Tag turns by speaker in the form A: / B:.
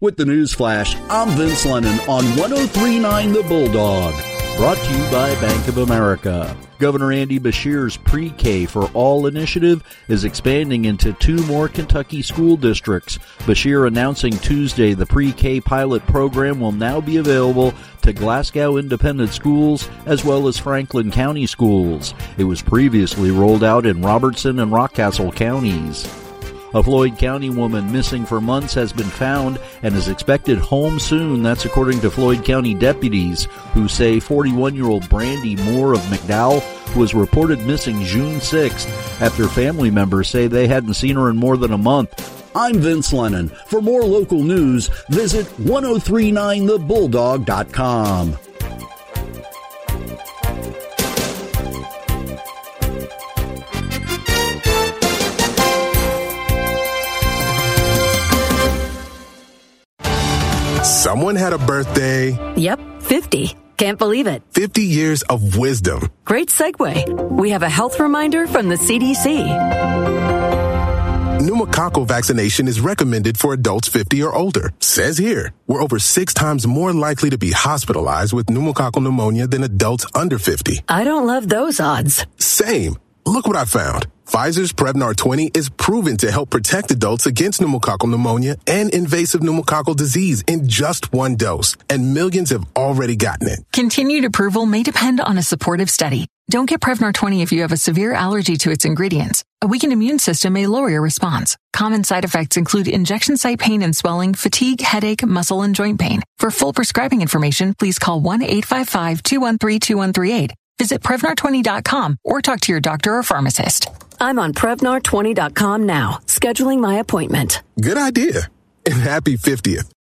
A: With the news flash, I'm Vince Lennon on 103.9 The Bulldog. Brought to you by Bank of America. Governor Andy Beshear's Pre-K for All initiative is expanding into 2 more Kentucky school districts. Beshear announcing Tuesday the Pre-K pilot program will now be available to Glasgow Independent Schools as well as Franklin County schools. It was previously rolled out in Robertson and Rockcastle counties. A Floyd County woman missing for months has been found and is expected home soon. That's according to Floyd County deputies, who say 41-year-old Brandy Moore of McDowell was reported missing June 6th after family members say they hadn't seen her in more than a month. I'm Vince Lennon. For more local news, visit 1039thebulldog.com.
B: Someone had a birthday.
C: Yep, 50. Can't believe it.
B: 50 years of wisdom.
C: Great segue. We have a health reminder from the CDC.
B: Pneumococcal vaccination is recommended for adults 50 or older. Says here, we're over 6 times more likely to be hospitalized with pneumococcal pneumonia than adults under 50.
C: I don't love those odds.
B: Same. Look what I found. Pfizer's Prevnar 20 is proven to help protect adults against pneumococcal pneumonia and invasive pneumococcal disease in just 1 dose, and millions have already gotten it.
D: Continued approval may depend on a supportive study. Don't get Prevnar 20 if you have a severe allergy to its ingredients. A weakened immune system may lower your response. Common side effects include injection site pain and swelling, fatigue, headache, muscle, and joint pain. For full prescribing information, please call 1-855-213-2138. Visit Prevnar20.com or talk to your doctor or pharmacist.
C: I'm on Prevnar20.com now, scheduling my appointment.
B: Good idea. And happy 50th.